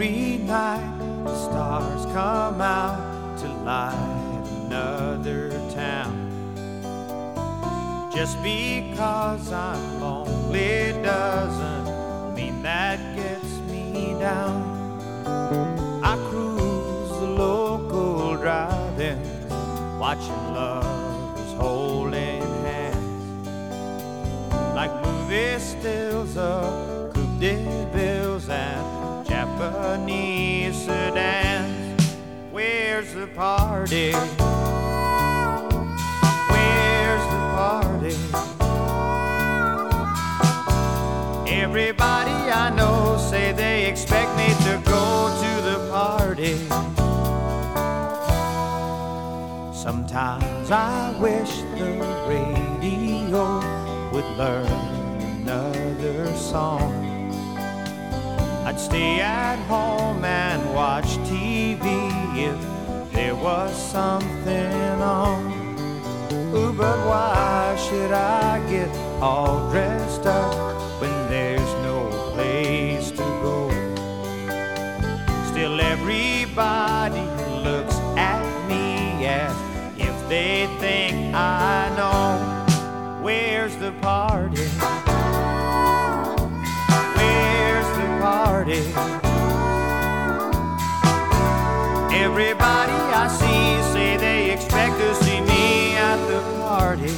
every night the stars come out to light another town. Just because I'm lonely doesn't mean that gets me down. I cruise the local drive-ins, watching lovers holding hands, like movie stills of coupe de villes and Japanese sedans. Where's the party? Where's the party? Everybody I know say they expect me to go to the party. Sometimes I wish the radio would learn another song. I'd stay at home and watch TV if there was something on. Ooh, but why should I get all dressed up when there's no place to go? Still everybody looks at me as if they think I know. Where's the party? Where's the party? Everybody I see say they expect to see me at the party.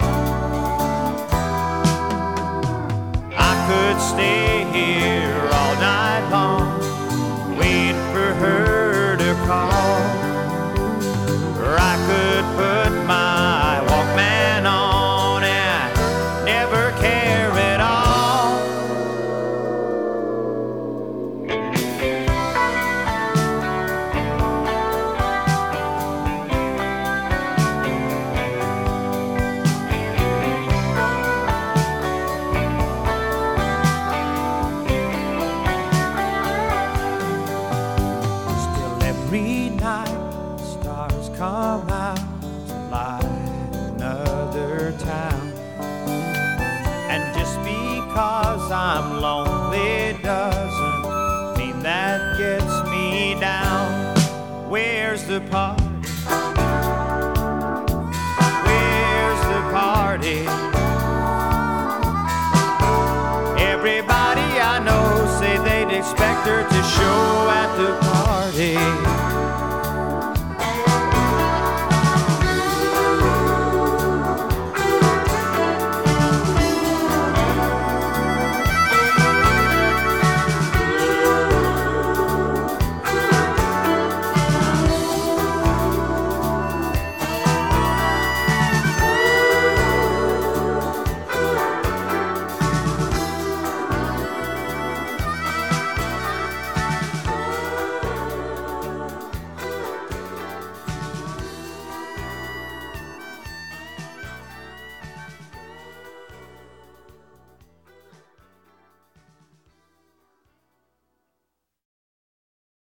I could stay here all night long, wait for her to call, or I could put my Walkman on and never care at all. Still every night the stars come out to light another town. And just because I'm lonely doesn't mean that gets me down. Where's the party? Where's the party? Everybody I know say they'd expect her to show at the party.